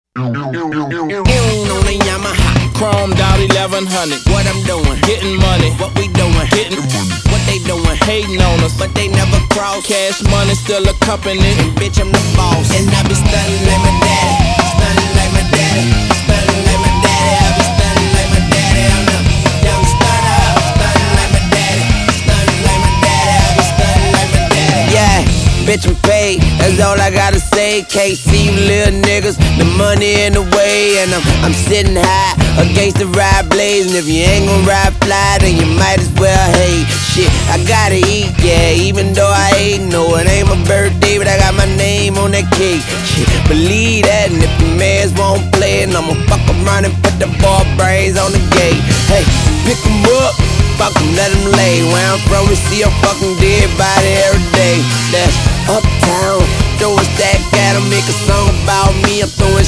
On a Yamaha, chromed out 1100. What I'm doing, getting money. What we doing, getting money. What they doing, hating on us, but they never cross. Cash money still a company, and bitch I'm the boss. And I be stunning like my daddy, stunning like my daddy, stunning like my daddy. I be stunning like my daddy. I'm the young stunner, stunning like my daddy, stunning like my daddy. I be stunning like my daddy. Yeah. Bitch, I'm paid, that's all I gotta say. Can't see you little niggas, the money in the way. And I'm sitting high against the ride blaze. And if you ain't gon' ride fly, then you might as well hate. Shit, I gotta eat, yeah, even though I ain't. No, it ain't my birthday, but I got my name on that cake. Shit, believe that, and if the mans won't play, and I'ma fuck around and put the ball brains on the gate. Hey, pick 'em up, fuck 'em, let 'em lay. Where I'm from, we see a fucking dead body every day. That's uptown, throw a stack at 'em, make a song about me. I'm throwing